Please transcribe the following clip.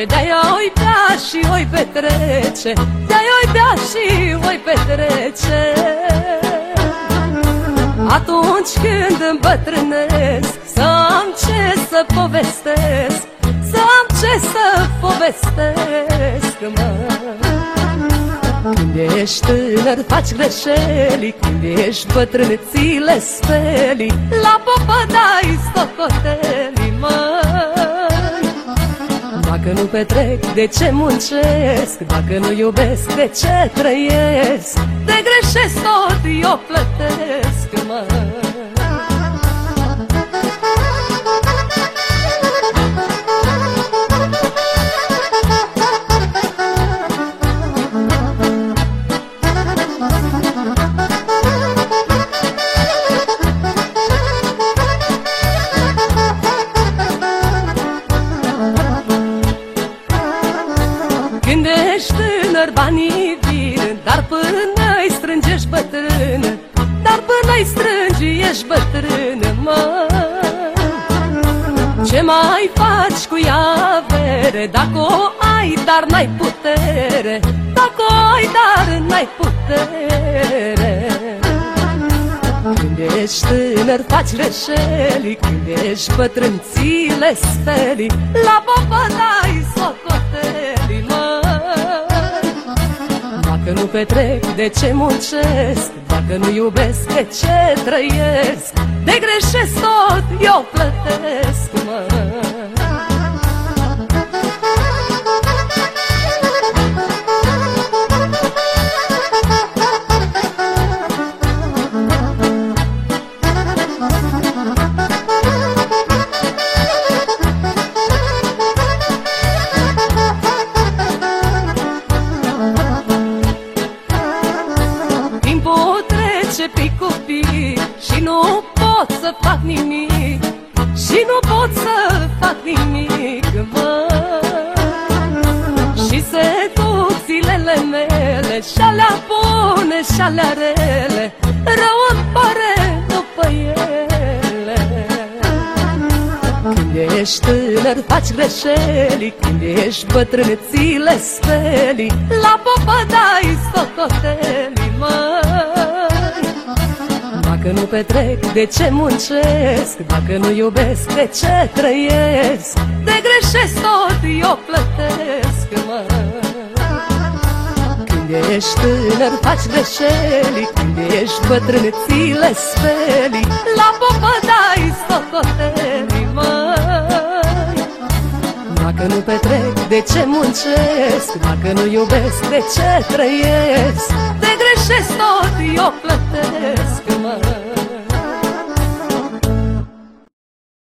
de-aia oi bea și oi petrece, de-aia oi bea și oi petrece. Atunci când îmbătrânesc, să am ce să povestesc, să am ce să povestesc, mă. Când ești tânăr faci greșeli, când ești bătrân ți le speli, la popă dai stocoteli, măi. Dacă nu petrec, de ce muncesc? Dacă nu iubesc, de ce trăiesc? De greșesc tot eu plătesc, măi. Când ești tânăr, banii vin, dar până-i strângi ești bătrân, dar până-i strângi ești bătrân, mă. Ce mai faci cu ea avere, dacă o ai, dar n-ai putere, dacă o ai, dar n-ai putere? Când ești tânăr faci greșeli, când ești bătrân ți le speli, la popă dai socoteli, mă. Dacă nu petrec, de ce muncesc? Dacă nu iubesc, de ce trăiesc? De greșesc tot eu plătesc, mă. Timpul trece pic cu pic și nu pot să fac nimic, și nu pot să fac nimic, mă. Și se duc zilele mele, și-alea bune și-alea rele, rău îmi pare după ele. Când ești tânăr faci greșeli, când ești bătrân ți le speli, la popă dai stocoteli, măi. Dacă nu petrec, de ce muncesc? Dacă nu iubesc, de ce trăiesc? De greșesc tot eu plătesc, măi. Când ești tânăr faci greșeli, când ești bătrân ți le speli, la popă dai stocoteli, măi. Dacă nu petrec, de ce muncesc? Dacă nu iubesc, de ce trăiesc? De greșesc tot eu plătesc, măi.